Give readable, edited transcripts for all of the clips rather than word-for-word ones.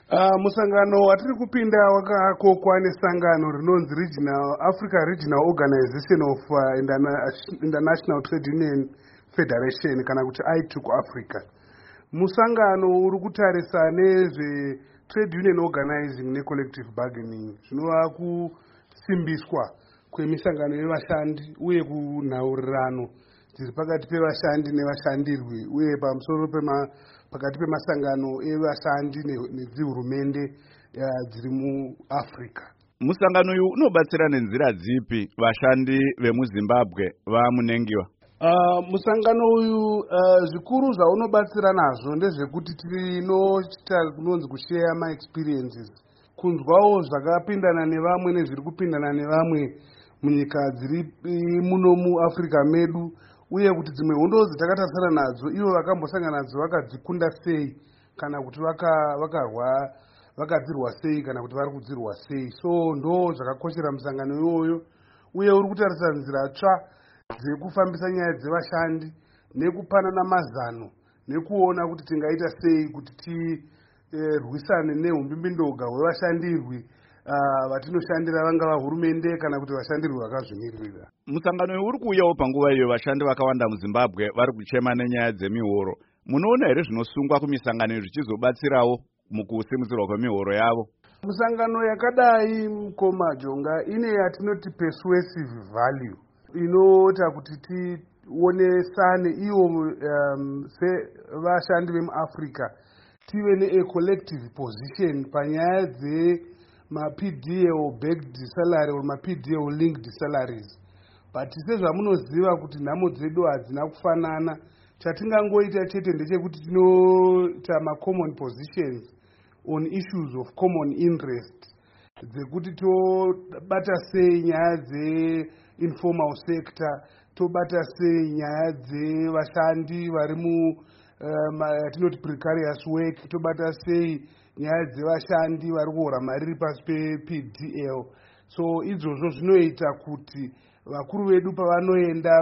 Musangano watiri kupinda wakakokwa nesangano rinonzi Africa Regional Organization of International Trade Union Federation kana kuti iTUC Africa. Musangano uri kutarisa nezve trade union organizing necollective bargaining, zvinova kusimbiswa kwemisangano yevashandi uye kunhaurirano dziri pakati pevashandi nevashandirwi uye pamusoro pakati pemasangano evashandi nedzihurumende dziri muAfrica. Musangano uyu unobatsira nenzira dzipi vashandi vemuZimbabwe vamunengiwa? Musangano uyu zvikuru zvaunobatsira nazvo ndezvekuti tinoita kunonzi kushare my experiences, kunzwawo zvakapindana nevamwe nezviri kupindana nevamwe munyika dziri muno muAfrica medu, uye kuti dzimwe hondo dzatakatarisana nadzo ivo vakambosangana nadzo vakadzikunda sei, kana kuti vakadzirwa sei, kana kuti vari kudzirwa sei. So ndo zvakakoshera musangano iwoyo, uye uri kutarisa nzira tsva dzekufambisa nyaya dzevashandi nekupanana mazano nekuona kuti tingaita sei kuti tirwisane neumbimbindoga hwevashandirwi vatinoshandira, vangava hurumende kana kuti vashandirwi vakazvimirira. Musangano uyu uri kuuyawo panguva iyo vashandi vakawanda muZimbabwe vari kuchema nenyaya dzemihoro. Munoona here zvinosungwa kumisangano zvichizobatsirawo mukusimudzirwa kwemihoro yavo? Musangano yakadai Mukoma Jonga ine yatinoti persuasive value, inoita kuti tionesane iwo sevashandi vemuAfrica tive ne-collective position panyaya dzema-PDL backed salary or ma-PDL linked salaries. But sezvamunoziva kuti nhamo dzedu hadzina kufanana, chatingangoita chete ndechekuti tinoita ma-common positions on issues of common interest, dzekuti tobata sei nyaya dze-informal sector, tobata sei nyaya dzevashandi vari tinoti precarious work, tobata sei nyaya dzevashandi vari kuhora mari iri pasi pe-PDL. So izvozvo zvinoita kuti vakuru vedu pavanoenda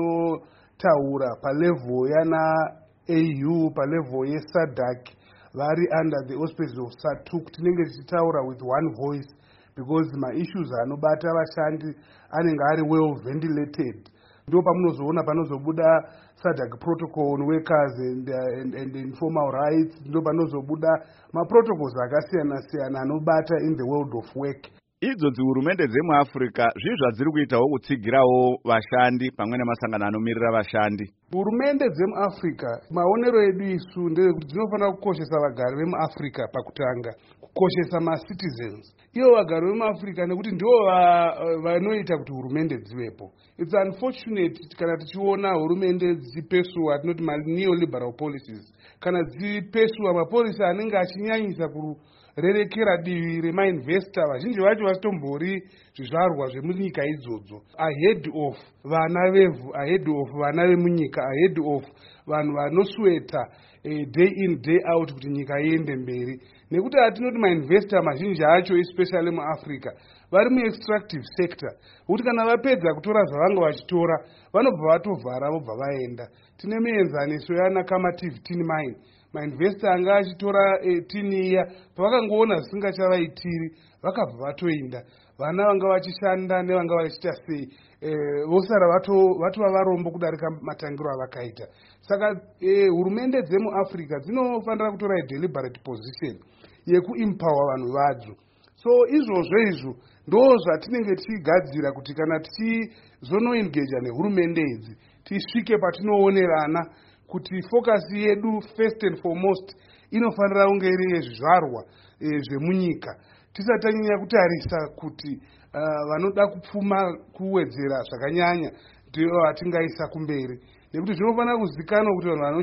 vachinotaura palevel yana AU, palevel yeSADC, vari under the auspices of SADC, tinenge tichitaura with one voice, because ma-issues anobata vashandi anenge ari well ventilated. Ndo pamunozoona panozobuda SADC protocol on workers and informal rights, ndo panozobuda ma-protocols akasiyana-siyana anobata in the world of work. Idzo dzihurumende dzemuAfrica zvizvi zvadziri kuitawo kutsigirawo vashandi pamwe nemasangano anomirira vashandi. Hurumende dzemuAfrica, maonero edu isu ndezvekuti dzinofanira kukoshesa vagari vemuAfrica pakutanga, kukoshesa ma-citizens. Ivo vagari vemuAfrica nekuti ndivo vanoita kuti hurumende dzivepo. It's unfortunate kana tichiona hurumende dzichipesuwa, tinoti ma-neoliberal policies, kana dzichipesuwa mapolisi anenge achinyanyisa rerekera divi remainvesta, vazhinji vacho vasitombori zvizvarwa zvemunyika idzodzo, ahead of vana vevhu, ahead of vana vemunyika, ahead of vanhu vanosweta day in day out kuti nyika iende mberi. Nekuti hatinoti mainvesta mazhinji acho especially muAfrica vari muextractive sector, kuti kana vapedza kutora zvavanga vachitora vanobva vatovhara vobva vaenda. Tine mienzaniso yana-Kamative tin mine, mainvesta anga achitora tini iya, pavakangoona zvisingachavaitiri vakabva vatoenda. Vana vanga vachishanda nevanga vachiita sei, vosara vatova varombo kudarika matangiro avakaita. Saka hurumende dzemuAfrica dzinofanira kutora deliberate position yekuempower vanhu vadzo. So izvozvo ndo zvatinenge tichigadzira kuti kana tichizonoengeja nehurumende idzi tisvike patinoonerana kuti focus yedu first and foremost inofanira kunge iri yezvizvarwa zvemunyika, tisatanyanya kutarisa kuti vanoda kupfuma kuwedzera zvakanyanya ndivo vatingaisa kumberi, nekuti zvinofanira kuzikanwa kuti vanhu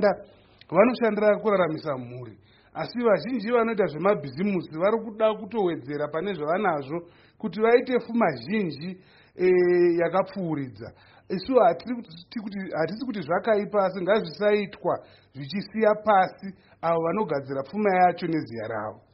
vanoshandira kuraramisa mhuri, asi vazhinji vanoita zvemabhizimusi vari kuda kutowedzera pane zvavanazvo kuti vaite pfuma zhinji yakapfuuridza. Isu hatisi kuti zvakaipa, asi ngazvisaitwa zvichisiya pasi avo vanogadzira pfuma yacho neziya ravo.